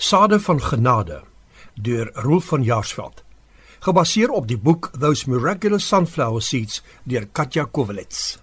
Sade van Genade deur Roel van Jaarsveld. Gebaseer op die boek Those Miraculous Sunflower Seeds deur Katja Kovelets.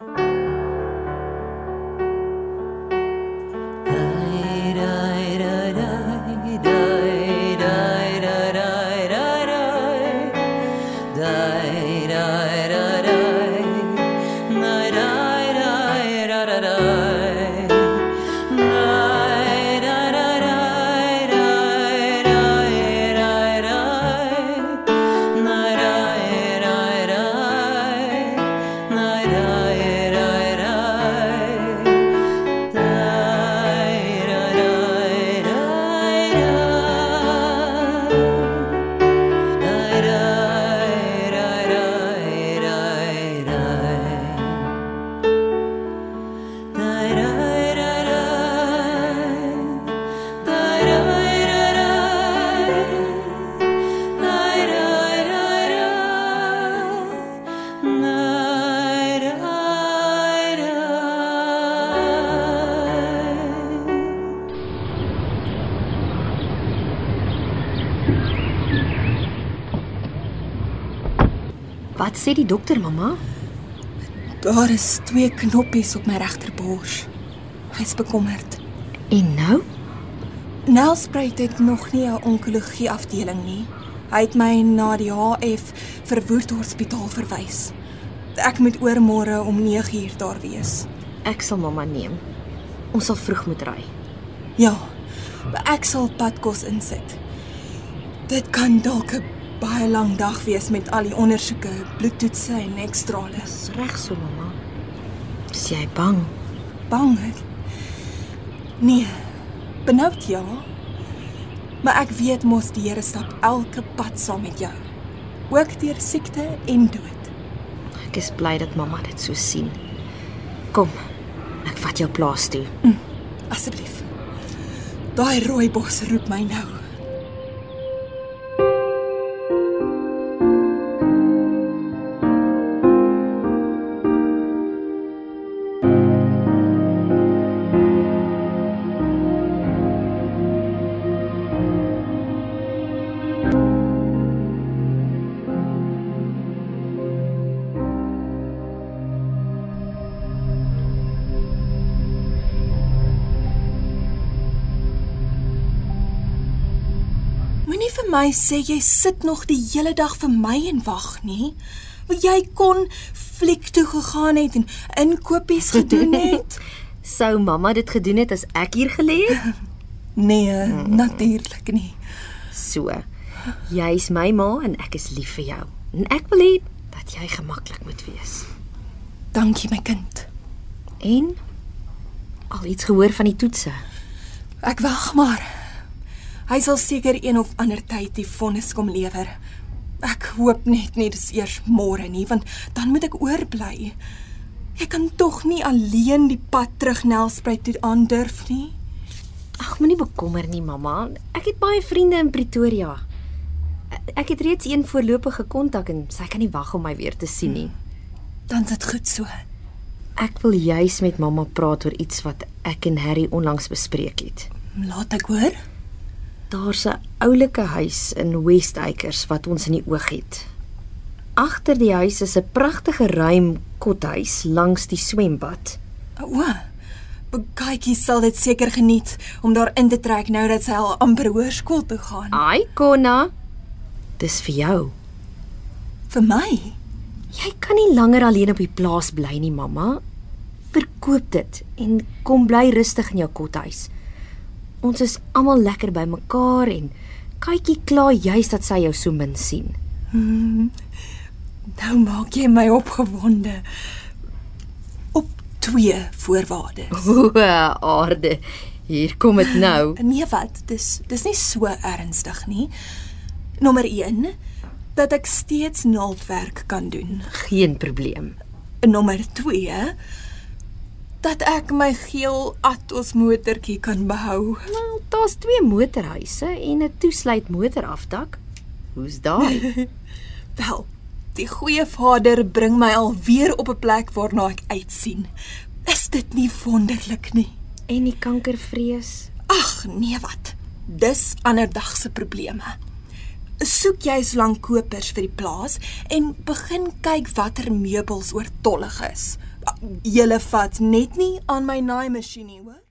Wat sê die dokter, mamma? Daar is 2 knoppies op my regterbors. Hy's bekommerd. En nou? Nelspruit het nog nie 'n onkologie afdeling nie. Hy het my na die HF Verwoerd Hospitaal verwys. Ek moet oormôre om 9:00 daar wees. Ek sal mamma neem. Ons sal vroeg moet ry. Ja, ek sal padkos insit. Dit kan dalk 'n baie lang dag wees met al die ondersoeke, bloedtoetse en ekstrale. Dis reg so, mamma. Is jy bang? Bang? Nee, benoud ja. Maar ek weet mos die Here stap elke pad saam met jou. Ook deur siekte en dood. Ek is bly dat mamma dit so sien. Kom, ek vat jou plaas toe. Asseblief. Daai rooibos roep my nou. Moenie vir my sê jy sit nog die hele dag vir my en wag nie. Want jy kon fliek toe gegaan het en inkopies gedoen het. Sou mamma dit gedoen het as ek hier gelê het? Nee, natuurlik nie. So, jy's my ma en ek is lief vir jou. En ek wil hê dat jy gemaklik moet wees. Dankie my kind. En? Al iets gehoor van die toetse? Ek wag maar. Hy sal seker een of ander tyd die vonnis kom lewer. Ek hoop net nie dis eers môre nie, want dan moet ek oorbly. Ek kan tog nie alleen die pad terug Nelspruit toe aandurf nie. Ag, moenie bekommer nie, mamma. Ek het baie vriende in Pretoria. Ek het reeds een voorlopige kontak en sy kan nie wag om my weer te sien nie. Dan is dit goed so. Ek wil juis met mamma praat oor iets wat ek en Harry onlangs bespreek het. Laat ek hoor. Daar's 'n oulike huis in West Acres wat ons in die oog het. Agter die huis is 'n pragtige ruim kothuis langs die swembad. O, Bekaaitjie sal dit seker geniet om daar in te trek nou dat sy al amper hoërskool toe gaan. Ai, Konna. Dis vir jou. Vir my? Jy kan nie langer alleen op die plaas bly nie, mamma. Verkoop dit en kom bly rustig in jou kothuis. Ons is almal lekker by mekaar en Katjie kla juis dat sy jou so min sien. Nou maak jy my opgewonde. Op 2 voorwaardes. O, aarde. Hier kom dit nou. Nee wat, dis nie so ernstig nie. Nommer 1, dat ek steeds naaldwerk kan doen. Geen probleem. Nommer 2, dat ek my geel Atos motortjie kan behou. Nou, daar's 2 motorhuise en 'n toesluit motorafdak. Hoe's daai? Wel, die goeie Vader bring my alweer op 'n plek waarna ek uitsien. Is dit nie wonderlik nie? En die kankervrees? Ag, nee wat. Dis ander dag se probleme. Soek jy solank kopers vir die plaas en begin kyk watter meubels oortollig is. Julle vat net nie aan my naaimasjien nie, hoor?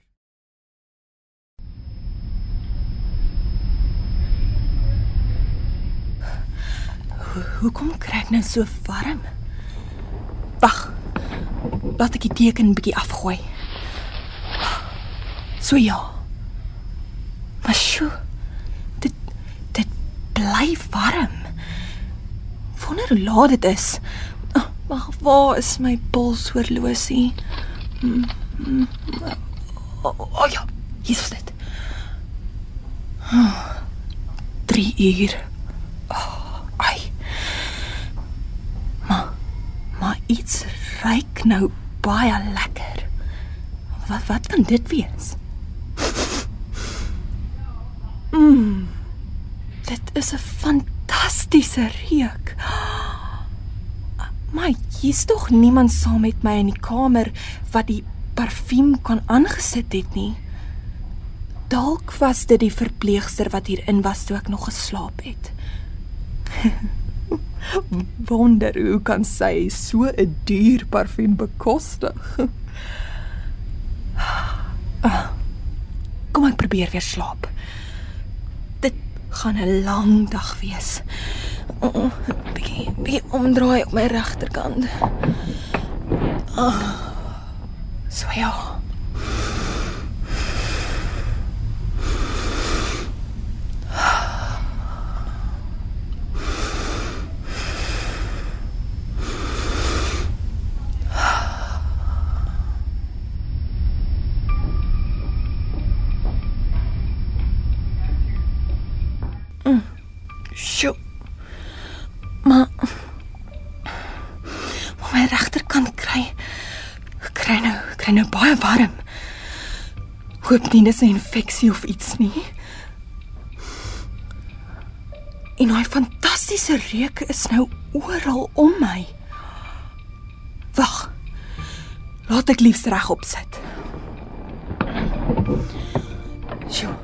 Hoekom kry ek nou so warm? Wag, laat ek die teken bietjie afgooi. So ja. Maar sjoe, dit bly warm. Wonder hoe laat dit is. Wag, waar is my polshorlosie? Ja, hier is dit. 3 uur. Ai. Maar iets ruik nou baie lekker. Wat kan dit wees? Dit is 'n fantastiese reuk. Maar hier's tog niemand saam met my in die kamer wat die parfuum kan aangesit het nie. Dalk was dit die verpleegster wat hierin was toe ek nog geslaap het. Wonder hoe kan sy so 'n duur parfuum bekostig? Kom ek probeer weer slaap. Dit gaan 'n lang dag wees. Bietjie omdraai op my regterkant. So ja. Sjoe. Maar my regterkant kry nou baie warm. Hoop nie dis 'n infeksie of iets nie. En daai fantastiese reuk is nou oral om my. Wag. Laat ek liefs regop sit. Sjoe.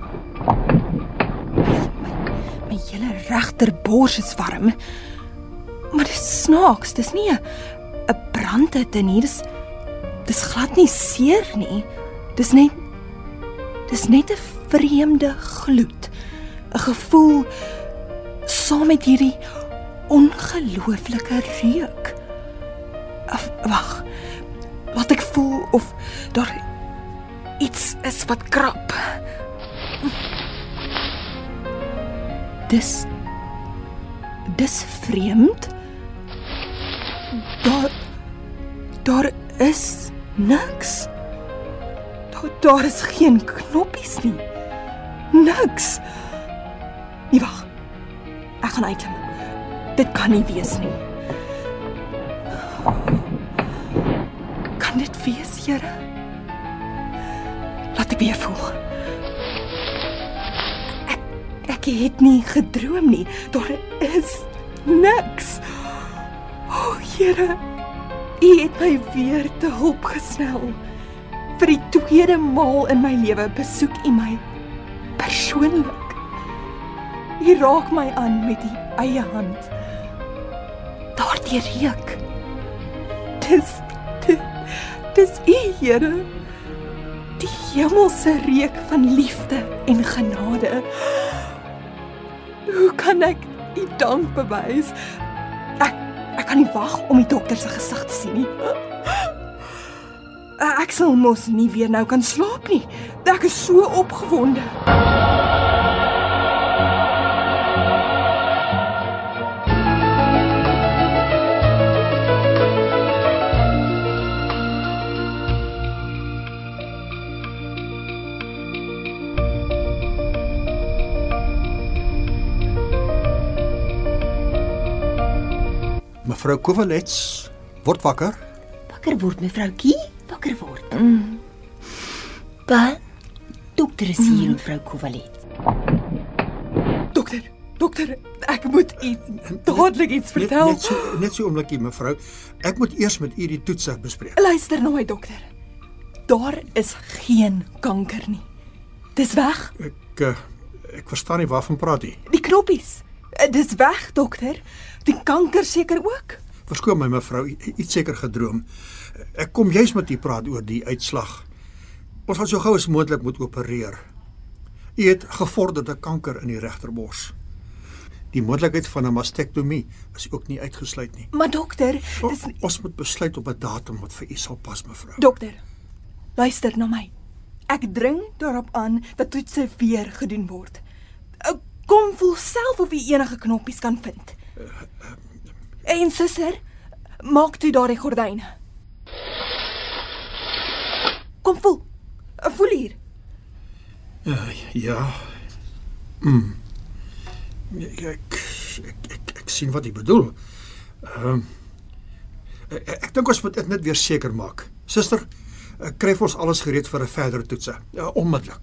My hele regterbors is warm. Maar dit is snaaks, dis nie 'n brandhitte nie, dis glad nie seer nie. Dis net 'n vreemde gloed, 'n gevoel saam met hierdie ongelooflike reuk. Wag, laat ek voel of daar iets is wat krap. Dis vreemd. Daar is niks. Daar is geen knoppies nie. Niks. Nee, wag. Ek gaan uitklim. Dit kan nie wees nie. Kan dit wees, Here? Laat ek weer voel. Ek het nie gedroom nie. Daar is niks. O, Here, U het my weer te hulp gesnel. Vir die tweede maal in my lewe besoek U my persoonlik. U raak my aan met U eie hand. Daardie reuk. Dis U, Here. Die hemelse reuk van liefde en genade. Hoe kan ek U dank bewys? Ek kan nie wag om die dokter se gesig te sien nie. Ek sal mos nie weer nou kan slaap nie. Ek is so opgewonde. Mevrou Kovalets, word wakker. Wakker word, mevroukie, wakker word. Dokter is hier, mevrou Kovalets. Dokter, ek moet U dadelik iets vertel. Net so oomblikie, mevrou. Ek moet eers met u die toetse bespreek. Luister na my, dokter. Daar is geen kanker nie. Dis weg. verstaan nie waarvan praat jy. Die knoppies. Dis weg, dokter. Die kanker seker ook. Verskoon my mevrou, iets seker gedroom. Ek kom juis met u praat oor die uitslag. Ons gaan so gou as moontlik moet opereer. U het gevorderde kanker in die regterbors. Die moontlikheid van 'n mastektomie is ook nie uitgesluit nie. Maar dokter, Ons moet besluit op 'n datum wat vir u sal pas, mevrou. Dokter, luister na my. Ek dring daarop aan dat toetse weer gedoen word. Kom voel self of jy enige knoppies kan vind. En suster, maak toe daardie gordyne. Kom voel. Voel hier. Ja. Ek sien wat jy bedoel. Ek dink ons moet dit net weer seker maak. Suster, kry vir ons alles gereed vir 'n verdere toetse. Onmiddellik.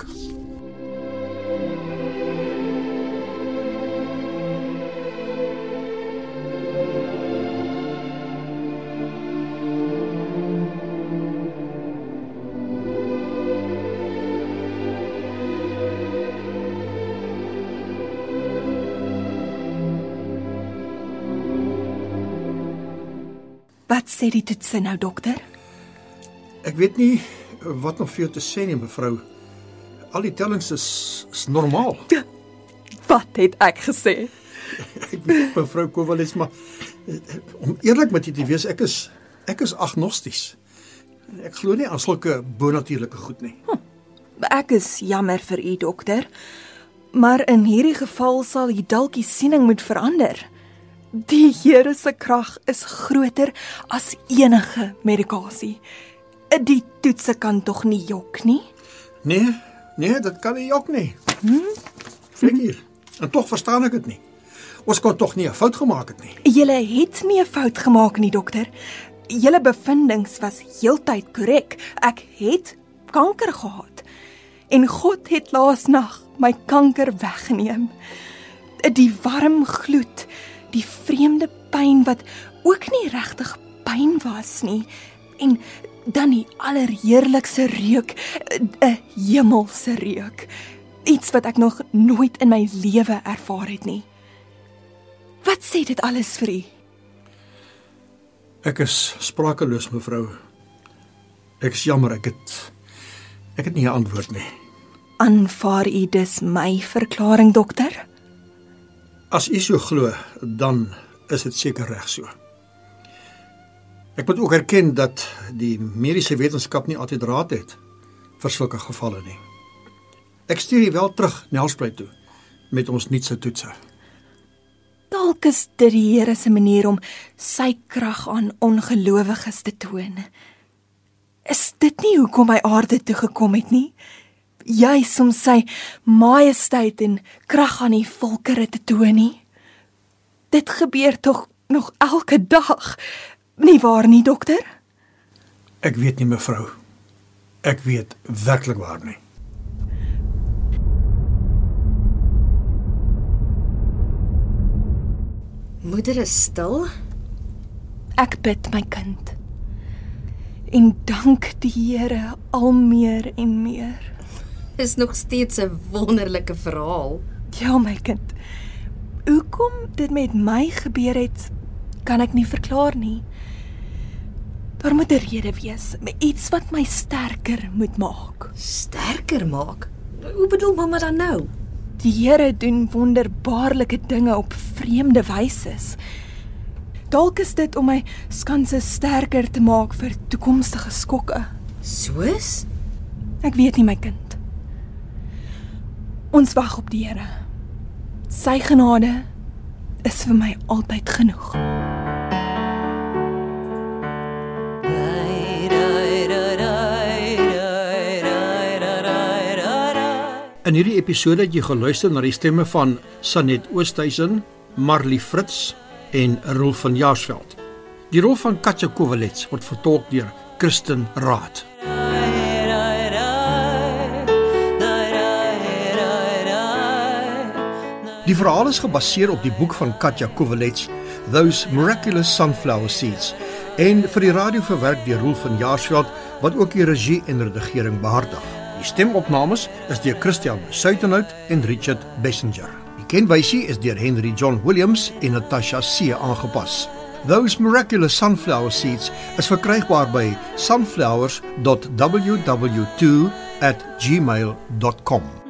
Wat sê die toetse nou, dokter? Ek weet nie wat nog vir jou te sê nie, mevrou. Al die tellings is normaal. Wat het ek gesê? Ek weet, mevrou Kovalets, maar om eerlik met u te wees, ek is agnosties. Ek glo nie aan sulke bonatuurlike goed nie. Ek is jammer vir u, dokter. Maar in hierdie geval sal jy dalk die siening moet verander. Die Here se krag is groter as enige medikasie. Die toetse kan tog nie jok nie? Nee, dit kan nie jok nie. Kyk hier. En tog verstaan ek dit nie. Ons kon tog nie 'n fout gemaak het nie. Julle het nie 'n fout gemaak nie, dokter. Julle bevindings was heeltyd korrek. Ek het kanker gehad. En God het laasnag my kanker weggeneem. Die warm gloed, die vreemde pyn wat ook nie regtig pyn was nie. En dan die allerheerlikste reuk, 'n hemelse reuk. Iets wat ek nog nooit in my lewe ervaar het nie. Wat sê dit alles vir u? Ek is sprakeloos, mevrou. Ek is jammer, ek het nie 'n antwoord nie. Aanvaar u dus my verklaring, dokter? As u so glo, dan is dit seker reg so. Ek moet ook erken dat die mediese wetenskap nie altyd raad het vir sulke gevalle nie. Ek stuur u wel terug Nelspruit toe met ons nuutste toetse. Dalk is dit die Here se manier om sy krag aan ongelowiges te toon. Is dit nie hoekom hy aarde toe gekom het nie? Juis om sy majesteit en krag aan die volkere te toon nie? Dit gebeur tog nog elke dag, nie waar nie, dokter? Ek weet nie, mevrou. Ek weet werklik waar nie. Moeder is stil. Ek bid, my kind. En dank die Here al meer en meer. Is nog steeds 'n wonderlike verhaal. Ja, my kind. Hoekom dit met my gebeur het, kan ek nie verklaar nie. Daar moet 'n rede wees, iets wat my sterker moet maak. Sterker maak? Hoe bedoel mamma dan nou? Die Here doen wonderbaarlike dinge op vreemde wyse. Dalk is dit om my skanse sterker te maak vir toekomstige skokke. Soos? Ek weet nie, my kind. Ons wag op die Here. Sy genade is vir my altyd genoeg. In hierdie episode het jy geluister na die stemme van Sanet Oosthuizen, Marlie Fritz en Rolf van Jaarsveld. Die rol van Katja Kovalets word vertolk deur Kristen Raad. Die verhaal is gebaseer op die boek van Katja Kovalets, Those Miraculous Sunflower Seeds, en vir die radio verwerk deur Rolf van Jaarsveld, wat ook die regie en redigering behartig. Die stemopnames is deur Christian Suitenhout en Richard Bessinger. Die kenwysie is deur Henry John Williams en Natasha C. aangepas. Those Miraculous Sunflower Seeds is verkrygbaar by sunflowers.ww2@gmail.com.